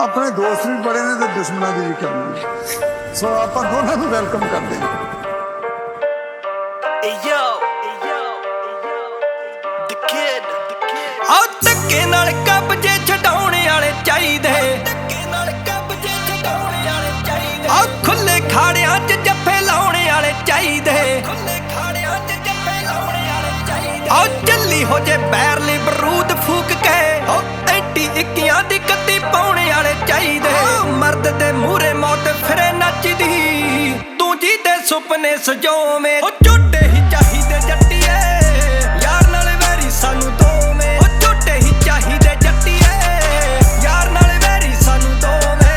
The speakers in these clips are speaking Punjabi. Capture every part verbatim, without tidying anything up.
अपने दोस्त भी बड़े ने तो दुश्मनों की भी करनी। सो आप दोनों को वेलकम करते हैं। ਧੱਕੇ ਨਾਲ ਕਬਜੇ ਛਡਾਉਣੇ ਵਾਲੇ ਚਾਹੀਦੇ, ਆ ਖੁੱਲੇ ਖਾੜਿਆਂ 'ਚ ਜੱਫੇ ਲਾਉਣੇ ਵਾਲੇ ਚਾਹੀਦੇ, ਆ ਚੱਲੀ ਹੋ ਜੇ ਬੈਰਲੀ ਬਰੂਦ ਫੂਕ ਕੇ ਐਂਟੀ ਇੱਕੀਆਂ ਦੀ ਕੱਤੀ ਪਾਉਣੇ ਵਾਲੇ ਚਾਹੀਦੇ। ਮਰਦ ਦੇ ਮੂਹਰੇ ਮੌਤ ਫਿਰੇ ਨੱਚਦੀ, ਤੂੰ ਜੀ ਦੇ ਸੁਪਨੇ ਸਜਾਵੇਂ। ਉਹ ਝੋਟੇ ਹੀ ਚਾਹੀਦੇ ਜੱਟੀਏ, ਯਾਰ ਨਾਲ ਵੈਰੀ ਸਾਨੂੰ ਦੋਵੇਂ। ਉਹ ਝੋਟੇ ਹੀ ਚਾਹੀਦੇ ਜੱਟੀਏ, ਯਾਰ ਨਾਲ ਵੈਰੀ ਸਾਨੂੰ ਦੋਵੇਂ।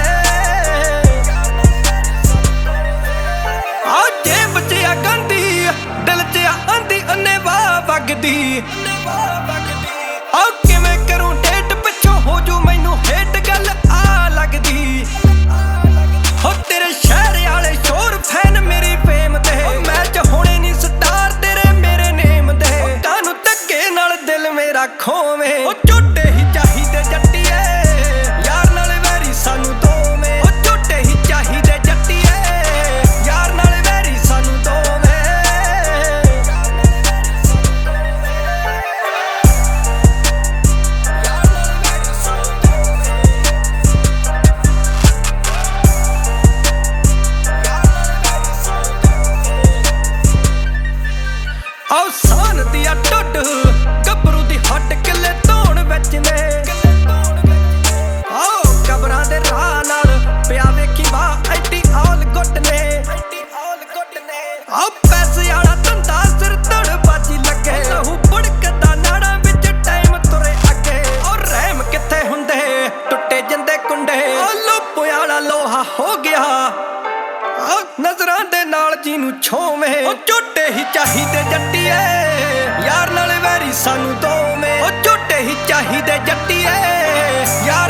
ਆ ਜੇਬ 'ਚ ਆ ਗੰਦੀ, ਦਿਲ 'ਚ ਆ ਆਂਦੀ ਅੰਨੇ ਵਾਹ ਵਗਦੀ। ਆ ਕਿਵੇਂ ਕਰੂੰ ਡੇਟ ਪਿੱਛੋਂ ਹੋ ਜੂ ਮੈਨੂੰ ਹੇਟ, ਗੱਲ ਆ ਲੱਗਦੀ। ਹੋ ਤੇਰੇ ਸ਼ਹਿਰ ਵਾਲੇ ਸ਼ੋਰ ਫੈਨ ਮੇਰੀ ਫੇਮ ਦੇ, ਮੈਚ ਹੋਣੇ ਨੀ ਸਟਾਰ ਤੇਰੇ ਮੇਰੇ ਨੇਮ ਦੇ। ਕਾਨੂੰ ਧੱਕੇ ਨਾਲ ਦਿਲ ਮੇਰਾ ਖੋਵੇਂ। ਉਹ ਝੋਟੇ ਹੀ ਚਾਹੀਦੇ ਜੱਟੀਏ, ਯਾਰ ਨਾਲ ਵੈਰੀ ਸਾਨੂੰ ਦੋਵੇਂ। ਉਹ ਝੋਟੇ ਹੀ ਚਾਹੀਦੇ ਜੱਟੀਏ, ਯਾਰ ਨਾਲ ਵੈਰੀ ਸਾਨੂੰ ਦੋਵੇਂ। ਆਹ ਸਾਨ ਦੀ ਆ ਟੁੱਟ ਗੱਭਰੂ ਦੀ ਹੱਡ ਕਿੱਲੇ ਧੋਣ ਵਿੱਚ ਨੇ। ਆਹ ਕਬਰਾਂ ਦੇ ਰਾਹ ਨਾਲ ਪਿਆ ਵੇਖੀ ਵਾਹ ਐਡੀ ਆਲ ਗੁੱਟ ਨੇ। ਆਹ ਪੈਸੇ ਵਾਲਾ ਧੰਦਾ ਸਿਰ ਧੜ ਬਾਜੀ ਲੱਗੇ, ਲਹੂ ਬੁੜਕਦਾ ਨਾੜਾਂ ਵਿੱਚ ਟਾਈਮ ਤੁਰੇ ਅੱਗੇ। ਉਹ ਰਹਿਮ ਕਿੱਥੇ ਹੁੰਦੇ ਟੁੱਟੇ ਜਿੰਦੇ ਕੁੰਡੇ, ਉਹ ਲੋਪੋ ਵਾਲਾ ਲੋਹਾ ਹੋ ਗਿਆ ਨਜ਼ਰਾਂ ਦੇ ਨਾਲ ਜਿਹਨੂੰ ਛੋਵੇਂ। ਉਹ ਝੋਟੇ ਹੀ ਚਾਹੀਦੇ ਜੱਟੀਏ, ਯਾਰ ਨਾਲ ਵੈਰੀ ਸਾਨੂੰ ਦੋਵੇਂ। ਉਹ ਝੋਟੇ ਹੀ ਚਾਹੀਦੇ ਜੱਟੀਏ, ਯਾਰ